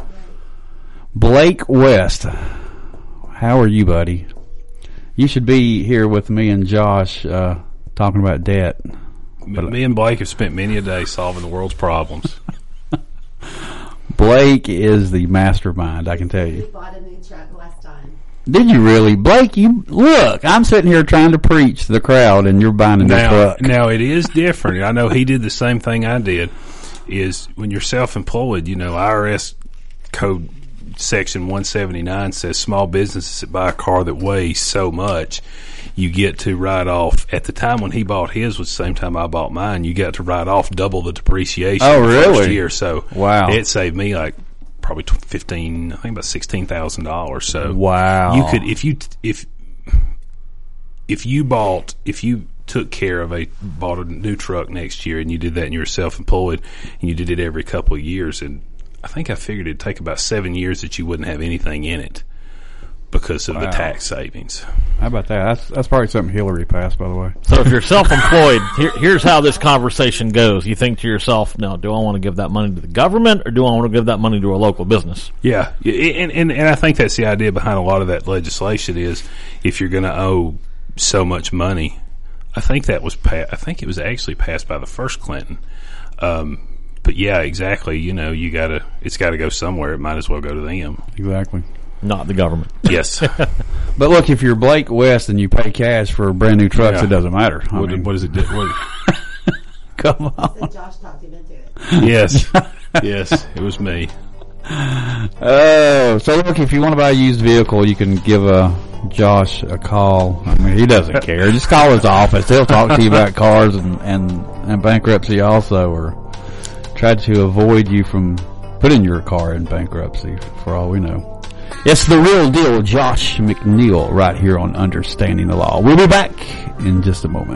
Blake West, how are you, buddy? You should be here with me and Josh uh, talking about debt. But me and Blake have spent many a day solving the world's problems. Blake is the mastermind, I can tell We you. bought a new truck last time. Did you really? Blake, you look, I'm sitting here trying to preach to the crowd and you're buying a new Now, truck. now it is different. I know he did the same thing I did. Is when you're self-employed, you know, I R S code section one seventy-nine says small businesses that buy a car that weighs so much, you get to write off. At the time when he bought his was the same time I bought mine, you got to write off double the depreciation. Oh, the really? First year, so Wow. it saved me like probably fifteen, I think about sixteen thousand dollars. So Wow. you could if you if if you bought if you took care of a bought a new truck next year and you did that and you were self-employed and you did it every couple of years, and I think I figured it'd take about seven years that you wouldn't have anything in it because of Wow. the tax savings. How about that? That's that's probably something Hillary passed, by the way. So if you're self-employed, here, here's how this conversation goes. You think to yourself, now, do I want to give that money to the government or do I want to give that money to a local business? Yeah, and, and and I think that's the idea behind a lot of that legislation is if you're going to owe so much money. I think that was pa- I think it was actually passed by the first Clinton. Um, but yeah, exactly. You know, you gotta it's got to go somewhere. It might as well go to them. Exactly. Not the government. Yes. But look, if you're Blake West and you pay cash for brand new trucks, Yeah. it doesn't matter. I what, mean, what does it do? What, come on. So Josh talked him into it. yes, yes, it was me. Oh, so look, if you want to buy a used vehicle, you can give uh, Josh a call. I mean, he doesn't care. Just call his office. He'll talk to you about cars and, and, and bankruptcy also, or try to avoid you from putting your car in bankruptcy, for all we know. It's the real deal, Josh McNeil, right here on Understanding the Law. We'll be back in just a moment.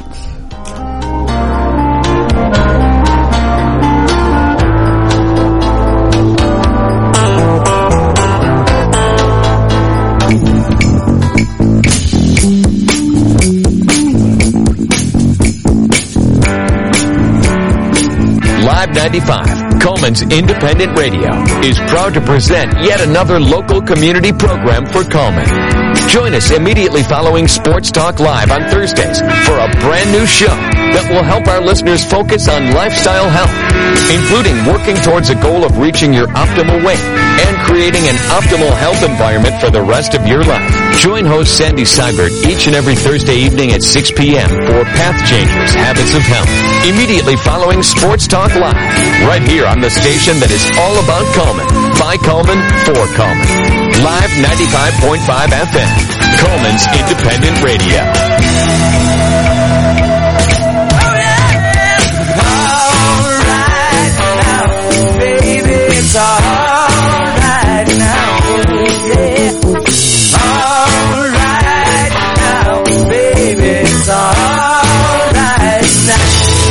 Live ninety-five, Coleman's Independent Radio, is proud to present yet another local community program for Coleman. Join us immediately following Sports Talk Live on Thursdays for a brand new show that will help our listeners focus on lifestyle health, including working towards a goal of reaching your optimal weight and creating an optimal health environment for the rest of your life. Join host Sandy Seibert each and every Thursday evening at six p.m. for Path Changers, Habits of Health, immediately following Sports Talk Live, right here on the station that is all about Coleman, by Coleman, for Coleman. Live ninety-five point five F M, Coleman's Independent Radio. It's alright now, yeah. Alright now, baby, it's alright now.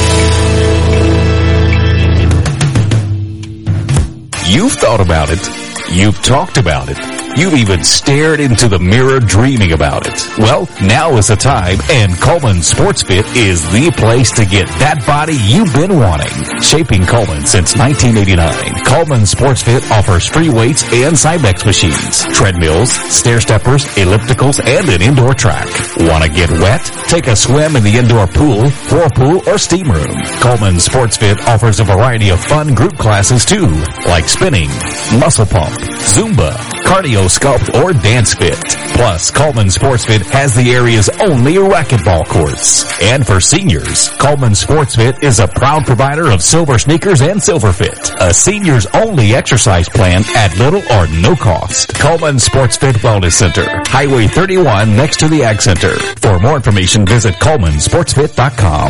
You've thought about it. You've talked about it. You've even stared into the mirror dreaming about it. Well, now is the time, and Coleman Sports Fit is the place to get that body you've been wanting. Shaping Coleman since nineteen eighty-nine, Coleman Sports Fit offers free weights and Cybex machines, treadmills, stair steppers, ellipticals, and an indoor track. Want to get wet? Take a swim in the indoor pool, whirlpool, or steam room. Coleman Sports Fit offers a variety of fun group classes too, like spinning, muscle pump, Zumba, cardio sculpt, or dance fit. Plus, Coleman Sports Fit has the area's only racquetball courts. And for seniors, Coleman Sports Fit is a proud provider of silver sneakers and Silver Fit, a seniors only exercise plan at little or no cost. Coleman Sports Fit Wellness Center, Highway thirty-one next to the Ag Center. For more information, visit Coleman Sports Fit dot com.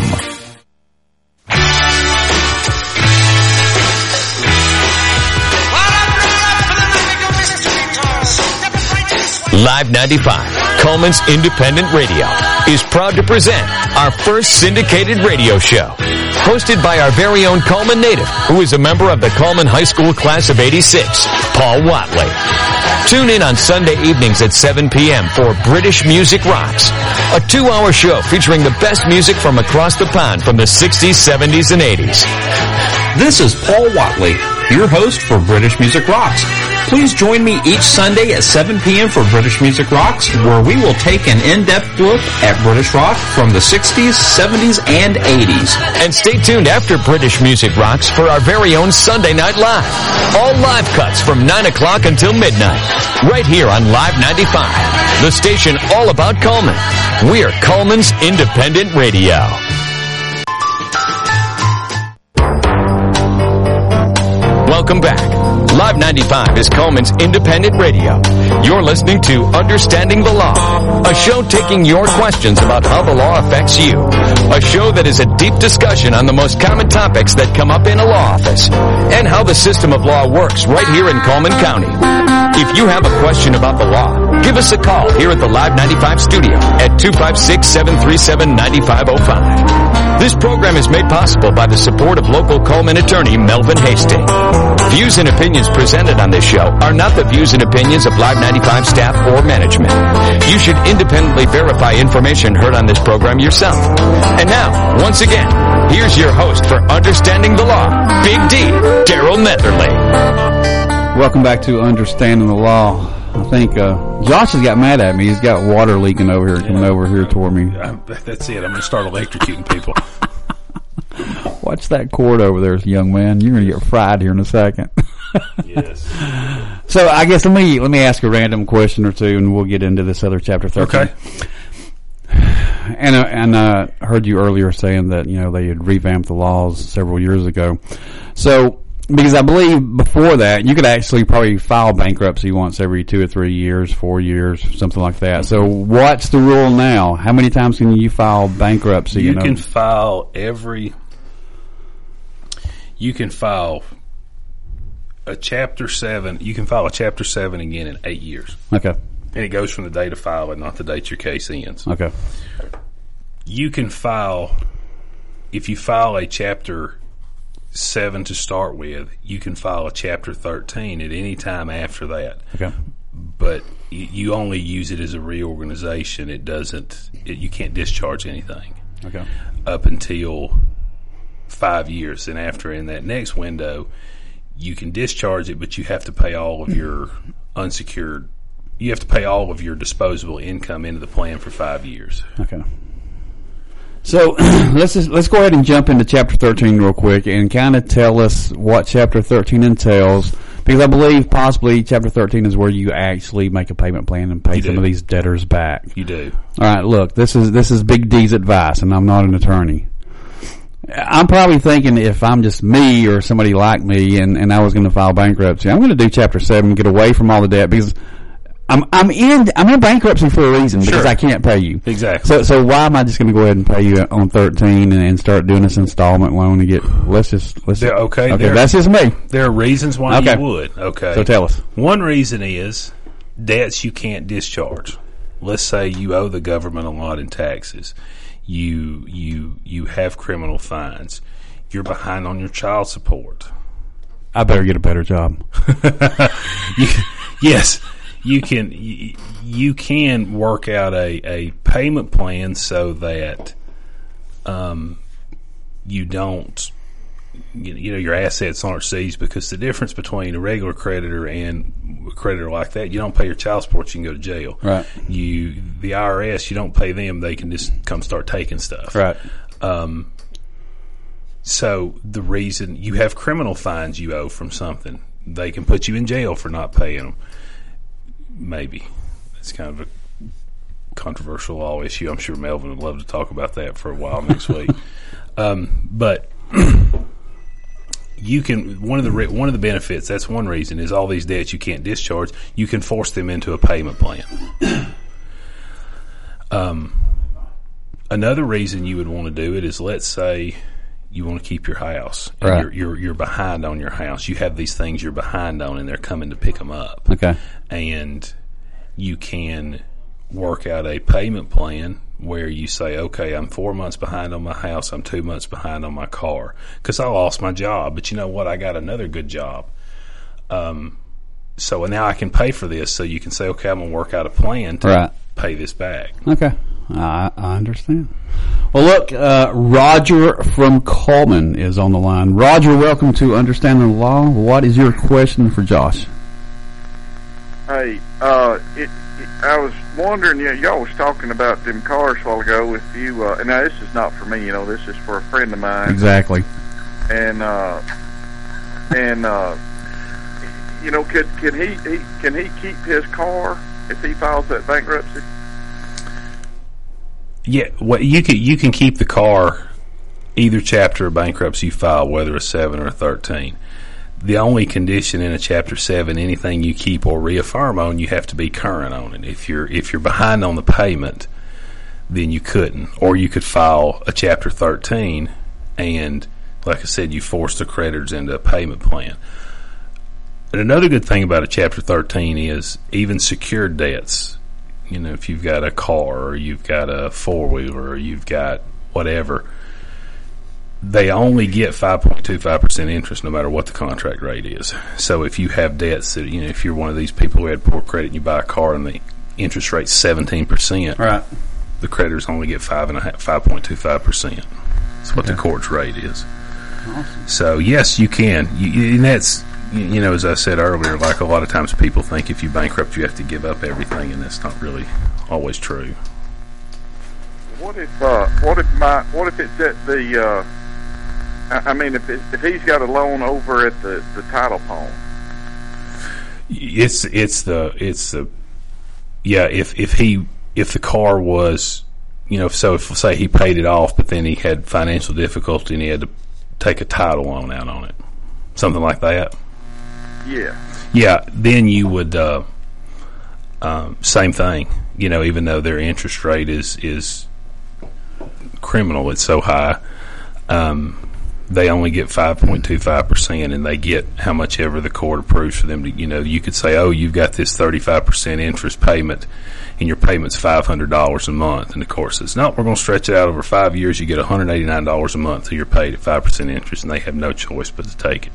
Live ninety-five, Coleman's Independent Radio, is proud to present our first syndicated radio show. Hosted by our very own Coleman native, who is a member of the Coleman High School class of eighty-six, Paul Watley. Tune in on Sunday evenings at seven p.m. for British Music Rocks, a two-hour show featuring the best music from across the pond from the sixties, seventies, and eighties. This is Paul Watley, your host for British Music Rocks. Please join me each Sunday at seven p.m. for British Music Rocks, where we will take an in-depth look at British rock from the sixties, seventies, and eighties. And stay tuned after British Music Rocks for our very own Sunday Night Live. All live cuts from nine o'clock until midnight, right here on Live ninety-five, the station all about Coleman. We're Coleman's Independent Radio. Welcome back. Live ninety-five is Coleman's Independent Radio. You're listening to Understanding the Law, a show taking your questions about how the law affects you. A show that is a deep discussion on the most common topics that come up in a law office and how the system of law works right here in Coleman County. If you have a question about the law, give us a call here at the Live ninety-five studio at two five six, seven three seven, nine five zero five. This program is made possible by the support of local Coleman attorney Melvin Hastings. Views and opinions presented on this show are not the views and opinions of Live ninety-five staff or management. You should independently verify information heard on this program yourself. And now, once again, here's your host for Understanding the Law, Big D, Daryl Netherly. Welcome back to Understanding the Law. I think uh, Josh has got mad at me. He's got water leaking over here, coming over here toward me. Uh, that's it. I'm going to start electrocuting people. Watch that cord over there, young man. You're going to get fried here in a second. Yes. So I guess let me let me ask a random question or two, and we'll get into this other chapter thirteen. Okay. And uh, and uh, heard you earlier saying that you know they had revamped the laws several years ago. So because I believe before that you could actually probably file bankruptcy once every two or three years, four years, something like that. So what's the rule now? How many times can you file bankruptcy? You, you know? can file every. You can file a Chapter seven. You can file a Chapter seven again in eight years. Okay. And it goes from the date of filing, not the date your case ends. Okay. You can file, if you file a Chapter seven to start with, you can file a Chapter thirteen at any time after that. Okay. But you only use it as a reorganization. It doesn't, it, you can't discharge anything. Okay. Up until five years. And after, in that next window, you can discharge it, but you have to pay all of your unsecured, you have to pay all of your disposable income into the plan for five years. Okay. So let's just, let's go ahead and jump into Chapter thirteen real quick and kind of tell us what Chapter thirteen entails, because I believe possibly Chapter thirteen is where you actually make a payment plan and pay You some do. of these debtors back. You do. All right, look, this is this is Big D's advice, and I'm not an attorney. I'm probably thinking if I'm just me or somebody like me and, and I was going to file bankruptcy, I'm going to do Chapter seven, get away from all the debt, because I'm I'm in I'm in bankruptcy for a reason, because Sure. I can't pay you. Exactly. So so why am I just going to go ahead and pay you on thirteen and, and start doing this installment loan and get let's just let's There- okay, okay there- that's just me. There are reasons why Okay. you would. Okay. So tell us. One reason is debts you can't discharge. Let's say you owe the government a lot in taxes. You you you have criminal fines. You're behind on your child support. I better get a better job. you, yes, you can. You, you can work out a, a payment plan so that um, you don't. You know, your assets aren't seized, because the difference between a regular creditor and a creditor like that, you don't pay your child support, you can go to jail. Right. You, the I R S, you don't pay them, they can just come start taking stuff. Right. Um, so the reason you have criminal fines you owe from something, they can put you in jail for not paying them. Maybe. It's kind of a controversial law issue. I'm sure Melvin would love to talk about that for a while next week. Um, but you can, one of the re- one of the benefits, that's one reason, is all these debts you can't discharge, you can force them into a payment plan. um, another reason you would want to do it is, let's say you want to keep your house, and right. you're, you're you're behind on your house. You have these things you're behind on, and they're coming to pick them up. Okay, and you can work out a payment plan where you say, okay, I'm four months behind on my house, I'm two months behind on my car, because I lost my job, but you know what, I got another good job. Um, so now I can pay for this, so you can say, okay, I'm going to work out a plan to right. pay this back. Okay, I, I understand. Well, look, uh, Roger from Coleman is on the line. Roger, welcome to Understanding the Law. What is your question for Josh? Hey, uh, it, it, I was wondering, you know, y'all was talking about them cars a while ago. If you, uh, and now this is not for me, you know, this is for a friend of mine. Exactly. And, uh, and, uh, you know, could, can he, he, can he keep his car if he files that bankruptcy? Yeah, well, you can, you can keep the car either chapter of bankruptcy you file, whether a seven or a thirteen. The only condition in a Chapter seven, anything you keep or reaffirm on, you have to be current on it. If you're if you're behind on the payment, then you couldn't. Or you could file a Chapter thirteen, and, like I said, you force the creditors into a payment plan. And another good thing about a Chapter thirteen is even secured debts. You know, if you've got a car or you've got a four-wheeler or you've got whatever, they only get five point two five percent interest no matter what the contract rate is. So if you have debts that, you know, if you're one of these people who had poor credit and you buy a car and the interest rate's seventeen percent, right, the creditors only get five and a half, five point two five percent. That's what okay. the court's rate is. Awesome. So yes, you can. You, and that's, you know, as I said earlier, like a lot of times people think if you bankrupt, you have to give up everything, and that's not really always true. What if, uh, what if my, what if it's at the, uh, I mean, if it, if he's got a loan over at the, the title pawn, it's it's the it's the yeah. If if he if the car was, you know, so if say he paid it off, but then he had financial difficulty and he had to take a title loan out on it, something like that. Yeah. Yeah. Then you would uh, um, same thing. You know, even though their interest rate is is criminal, it's so high. Um, they only get five point two five percent, and they get how much ever the court approves for them to, you know, you could say, oh, you've got this thirty-five percent interest payment, and your payment's five hundred dollars a month. And the court says, no, we're going to stretch it out over five years. You get one hundred eighty-nine dollars a month, so you're paid at five percent interest, and they have no choice but to take it.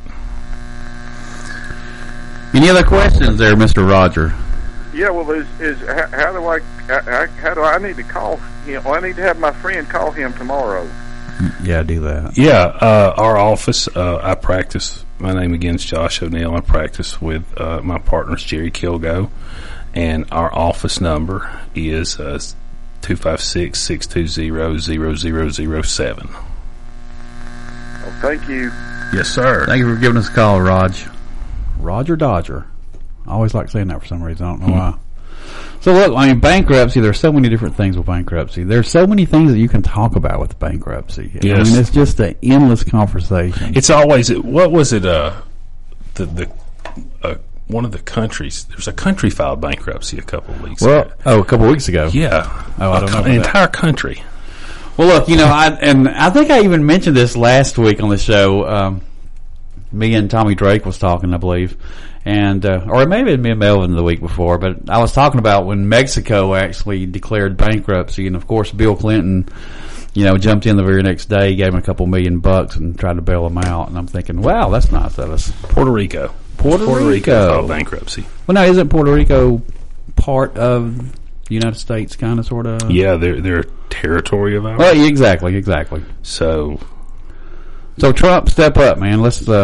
Any other questions there, Mister Roger? Yeah, well, is, is how, how do I, how, how do I, I need to call him? Well, I need to have my friend call him tomorrow. Yeah, do that. Yeah, uh, our office, uh, I practice, my name again is Josh O'Neill. I practice with uh, my partners, Jerry Kilgo, and our office number is uh, two five six, six two zero, zero zero zero seven. Well, thank you. Yes, sir. Thank you for giving us a call, Raj. Roger Dodger. I always like saying that for some reason. I don't know mm-hmm. why. So look, I mean, bankruptcy, there's so many different things with bankruptcy. There's so many things that you can talk about with bankruptcy. Yes. I mean, it's just an endless conversation. It's always, what was it, uh, the, the, uh, one of the countries, there's a country filed bankruptcy a couple of weeks well, ago. Oh, a couple of weeks ago. Yeah. Oh, I don't know. An entire country. Well, look, you know, I, and I think I even mentioned this last week on the show. Um, me and Tommy Drake was talking, I believe. And, uh, or it may have been me and Melvin the week before, but I was talking about when Mexico actually declared bankruptcy, and of course Bill Clinton you know, jumped in the very next day, gave him a couple million bucks, and tried to bail him out. And I'm thinking, wow, that's nice of us. Puerto Rico. Puerto, Puerto Rico. Rico filed bankruptcy. Well, now isn't Puerto Rico part of the United States, kind of, sort of? Yeah, they're they're a territory of ours. Well, yeah, exactly, exactly. So, so Trump, step up, man. Let's uh,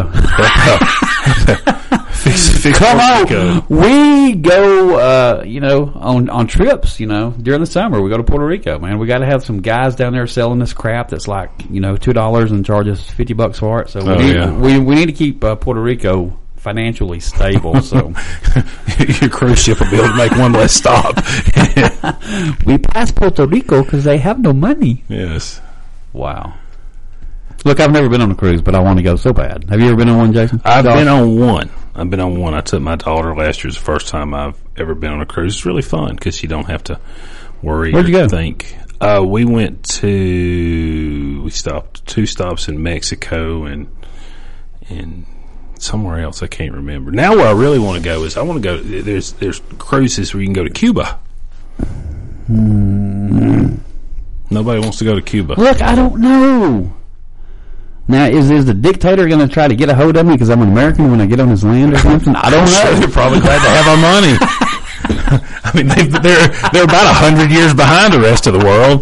fix, fix come Puerto on. Rico. We go, uh, you know, on on trips. You know, during the summer, we go to Puerto Rico, man. We got to have some guys down there selling this crap that's like, you know, two dollars and charge us fifty bucks for it. So we Oh, need, yeah. we we need to keep uh, Puerto Rico financially stable. So Your cruise ship will be able to make one less stop. we pass Puerto Rico because they have no money. Yes. Wow. Look, I've never been on a cruise, but I want to go so bad. Have you ever been on one, Jason? I've Josh? been on one. I've been on one. I took my daughter last year. It's the first time I've ever been on a cruise. It's really fun because you don't have to worry Where'd or you go? think. Uh, we went to, we stopped two stops in Mexico and, and somewhere else. I can't remember. Now where I really want to go is I want to go, there's, there's cruises where you can go to Cuba. Hmm. Nobody wants to go to Cuba. Look, I don't know. Now, is is the dictator going to try to get a hold of me because I'm an American when I get on his land or something? I don't I'm sure know. they're probably glad to have our money. I mean, they've, they're they're about a hundred years behind the rest of the world.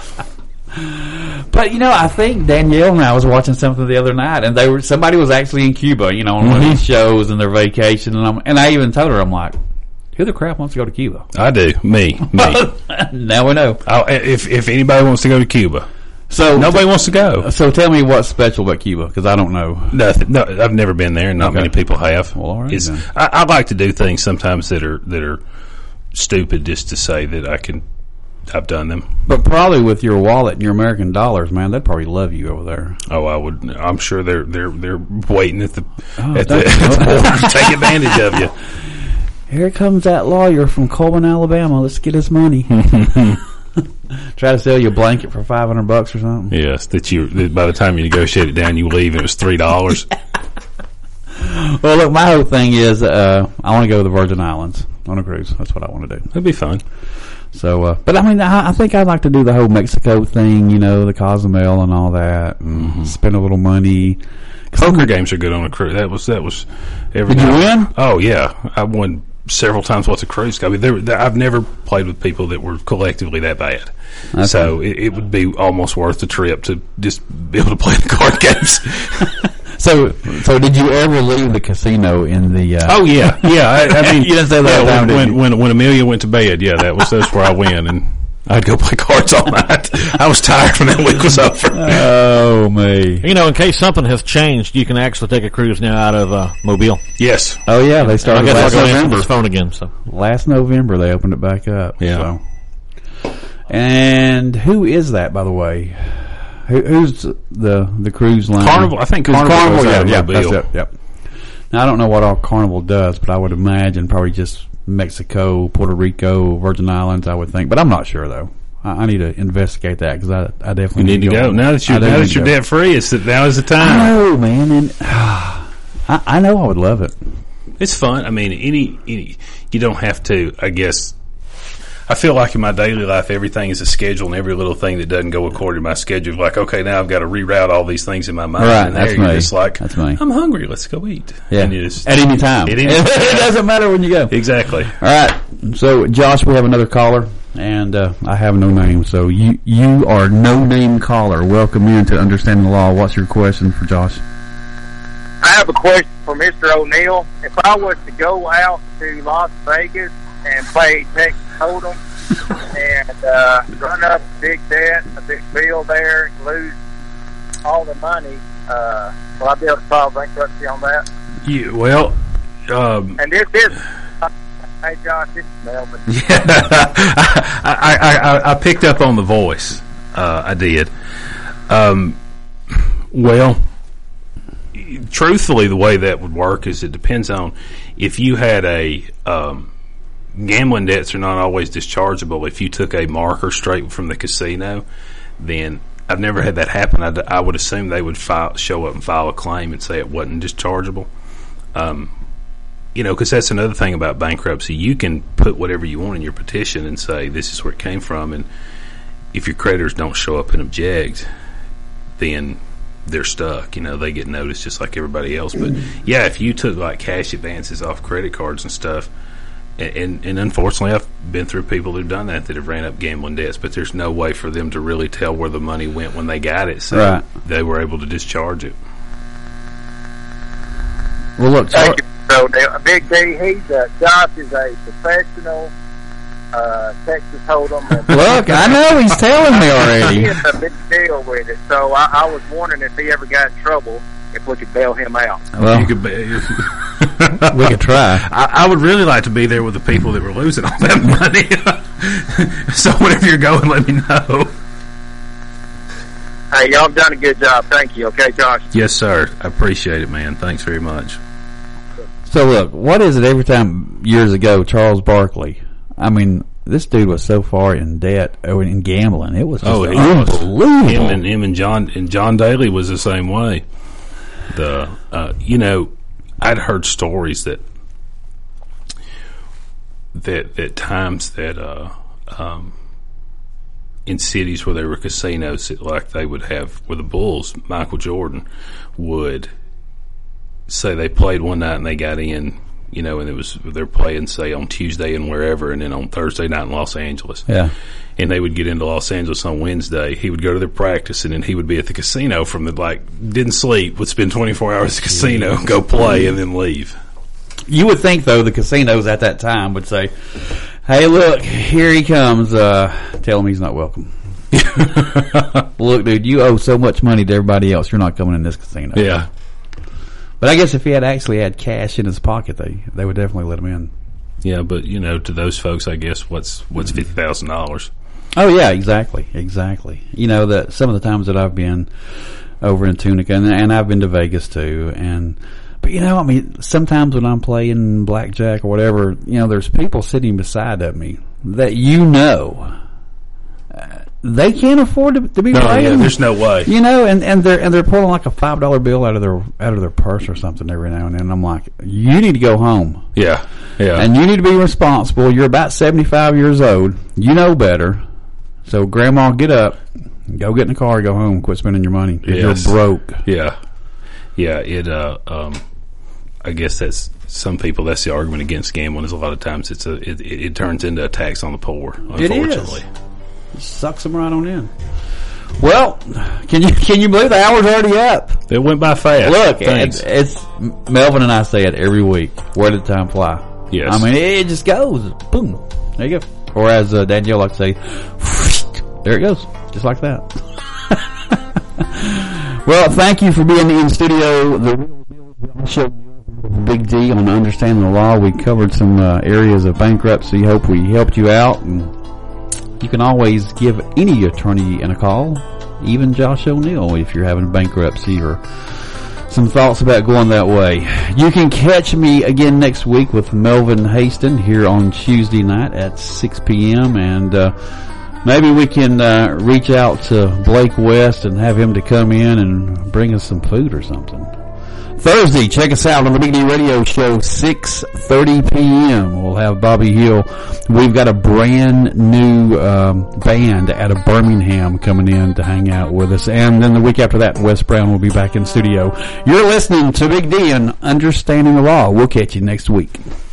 But you know, I think Danielle and I was watching something the other night, and they were somebody was actually in Cuba, you know, on one of these shows and their vacation, and I'm, and I even told her, I'm like, who the crap wants to go to Cuba? I do. Me. Me. Now we know. I'll, if if anybody wants to go to Cuba, So nobody wants to go. So tell me what's special about Cuba, because I don't know. Nothing. No, I've never been there. Not Okay. many people have. Well, all right It's- then. I, I like to do things sometimes that are that are stupid, just to say that I can. I've done them. But probably with your wallet and your American dollars, man, they'd probably love you over there. Oh, I would. I'm sure they're they're they're waiting at the Oh, at the, that's- at the border to take advantage of you. Here comes that lawyer from Coleman, Alabama. Let's get his money. Try to sell you a blanket for five hundred bucks or something. Yes, that you. That by the time you negotiate it down, you leave and it was three dollars. Well, look, my whole thing is uh, I want to go to the Virgin Islands on a cruise. That's what I want to do. That'd be fun. So, uh, but I mean, I, I think I'd like to do the whole Mexico thing, you know, the Cozumel and all that, and Mm-hmm. spend a little money. Poker games are good on a cruise. That was that was. Every Did you night. win? Oh yeah, I won several times. What's a cruise? I mean, there, there, I've never played with people that were collectively that bad. Okay. So it, it would be almost worth the trip to just be able to play the card games. So, so did you ever leave the casino in the? Uh, Oh yeah, yeah. I, I mean, You didn't say that yeah, all the time, when, did you? when when when Amelia went to bed. Yeah, that was that's where I went, and I'd go play cards all night. I was tired when that week was over. oh me. You know, in case something has changed, you can actually take a cruise now out of uh, Mobile. Yes. Oh yeah, they I started guess I'll last go answer November. this phone again. So Last November they opened it back up. Yeah. So. And who is that, by the way? Who, who's the the cruise line? Carnival. I think It's Carnival. Carnival, goes yeah, out of yeah, Mobile. that's it. Yep. Now I don't know what all Carnival does, but I would imagine probably just Mexico, Puerto Rico, Virgin Islands. I would think, but I'm not sure though. I, I need to investigate that because I, I definitely You need to go now that you're I do now need that to you're go. debt free. It's now is the I time. know, man, and I, I know I would love it. It's fun. I mean, any any you don't have to. I guess. I feel like in my daily life, everything is a schedule, and every little thing that doesn't go according to my schedule, like, okay, now I've got to reroute all these things in my mind. Right, and there that's you're me. just like, That's me. I'm hungry. Let's go eat. Yeah, And you just, at any time. At any it time. doesn't matter when you go. Exactly. All right. So, Josh, we have another caller, and uh, I have no name. So, you you are no name caller. Welcome in to Understanding the Law. What's your question for Josh? I have a question for Mister O'Neill. If I was to go out to Las Vegas and play Texas Hold'em and uh, run up a big debt, a big bill there, and lose all the money, uh, will I be able to file bankruptcy on that? Yeah, well, um, And this is, uh, hey Josh, this is Melvin. I, I, I, I picked up on the voice. Uh, I did. Um, well, truthfully, the way that would work is it depends on if you had a um, gambling debts are not always dischargeable. If you took a marker straight from the casino, then I've never had that happen. I, I would assume they would file, show up and file a claim and say it wasn't dischargeable. Um, you know, because that's another thing about bankruptcy. You can put whatever you want in your petition and say this is where it came from, and if your creditors don't show up and object, then they're stuck. You know, they get noticed just like everybody else. But yeah, if you took like cash advances off credit cards and stuff, and, and, and unfortunately, I've been through people who've done that that have ran up gambling debts. But there's no way for them to really tell where the money went when they got it, so right. they were able to discharge it. Well, look, thank you. So, Big D, he's uh, Josh is a professional uh, Texas Hold'em. Look, I know he's telling me already. He's a big deal with it. So I, I was wondering if he ever got in trouble, if we could bail him out. Well, you could be, we could try. I, I would really like to be there with the people that were losing all that money. So whenever you're going, let me know. Hey, y'all have done a good job. Thank you. Okay, Josh? Yes, sir. I appreciate it, man. Thanks very much. So look, what is it every time years ago, Charles Barkley? I mean, this dude was so far in debt oh, in gambling. It was just oh, unbelievable. Him and him and John and John Daly was the same way. The uh, you know, I'd heard stories that that that times that uh, um, in cities where there were casinos, like they would have where the Bulls, Michael Jordan would say they played one night and they got in, you know, and it was they're playing say on Tuesday and wherever, and then on Thursday night in Los Angeles. Yeah. And they would get into Los Angeles on Wednesday. He would go to their practice, and then he would be at the casino from the like didn't sleep, would spend twenty-four hours at the casino, go play, and then leave. You would think though the casinos at that time would say, "Hey, look, here he comes. Uh, tell him he's not welcome." Look, dude, you owe so much money to everybody else. You're not coming in this casino. Yeah. But I guess if he had actually had cash in his pocket, they they would definitely let him in. Yeah, but you know, to those folks, I guess what's what's fifty thousand dollars. Oh yeah, exactly, exactly. You know that some of the times that I've been over in Tunica, and, and I've been to Vegas too, and but you know, I mean, sometimes when I'm playing blackjack or whatever, you know, there's people sitting beside of me that you know. Uh, They can't afford to, to be no, playing. Yeah, there's no way. You know, and, and they're and they're pulling like a five dollar bill out of their out of their purse or something every now and then. And I'm like, you need to go home. Yeah, yeah. And you need to be responsible. You're about seventy five years old. You know better. So, Grandma, get up, go get in the car, go home, quit spending your money. Yes. You're broke. Yeah, yeah. It. Uh, um, I guess that's some people. That's the argument against gambling. Is a lot of times it's a it, it, it turns into a tax on the poor. Unfortunately. It is. Sucks them right on in. Well, can you can you believe the hour's already up? It went by fast. Look, it's, it's Melvin and I say it every week. Where did time fly? Yes. I mean, it just goes. Boom. There you go. Or as uh, Danielle likes to say, there it goes. Just like that. Well, thank you for being in studio. The show, Big D on Understanding the Law. We covered some uh, areas of bankruptcy. Hope we helped you out. And you can always give any attorney in a call, even Josh O'Neill, if you're having bankruptcy or some thoughts about going that way. You can catch me again next week with Melvin Haston here on Tuesday night at six p.m. And uh, maybe we can uh, reach out to Blake West and have him to come in and bring us some food or something. Thursday, check us out on the Big D Radio Show, six thirty p.m. We'll have Bobby Hill. We've got a brand new um, band out of Birmingham coming in to hang out with us. And then the week after that, Wes Brown will be back in studio. You're listening to Big D and Understanding the Law. We'll catch you next week.